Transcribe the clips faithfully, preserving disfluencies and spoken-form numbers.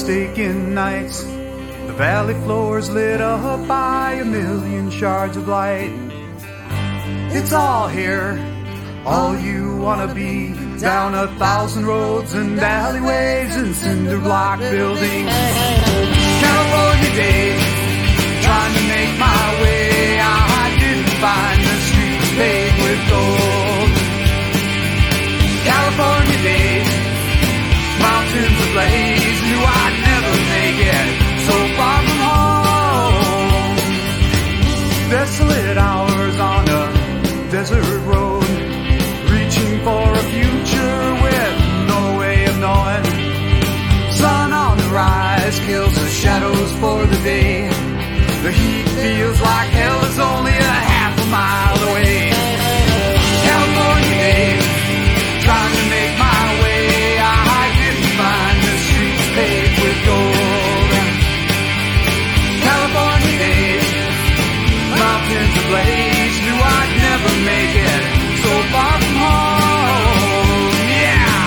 mistaken nights, the valley floors lit up by a million shards of light. It's all here, all you wanna be, down a thousand roads and alleyways and cinder block buildings. California days, trying to make my way, I didn't find the streets paved with gold. California days, mountains ablaze, knew I'd never make it so far from home. Desolate hours on a desert road, reaching for a future with no way of knowing. Sun on the rise kills the shadows for the day. The heat feels like hell is only a half a mile away. California days, trying to make my way, I didn't find the streets paved with gold. California days, mountains ablaze, knew I'd never make it so far from home. Yeah!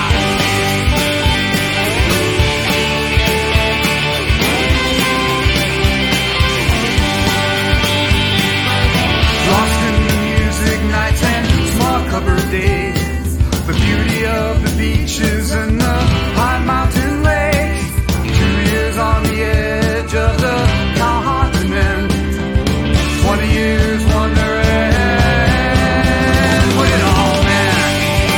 Lost in the music nights and small cover days, the beauty of the beaches and the high mountain lakes. Two years on the edge of the continent, twenty years wondering what it all meant.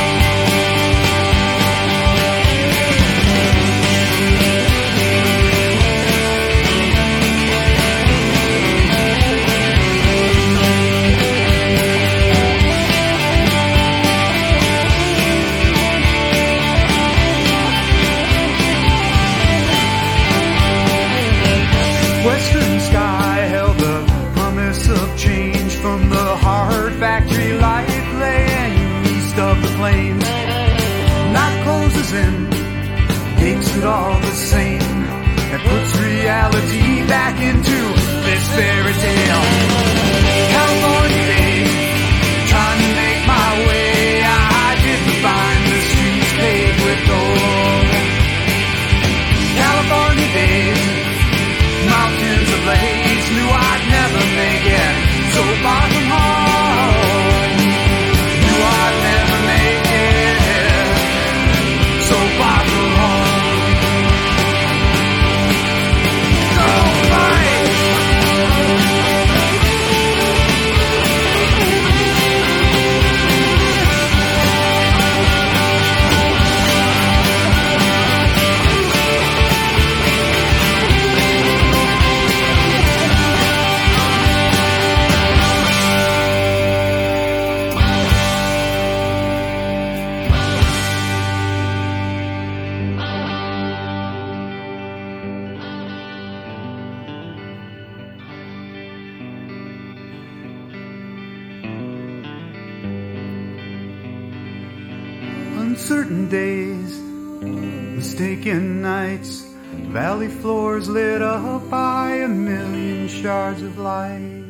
Western sky held the promise of change from the hard factory life laying east of the plains. Night closes in, makes it all the same, and puts reality back into this fairy tale. California days, trying to make my way, I didn't find the streets paved with gold. California days, mountains ablaze, knew I'd never make it so far from home. Knew I'd never make it so far from home. Nobody. Uncertain days, mistaken nights, valley floors lit up by a million shards of light.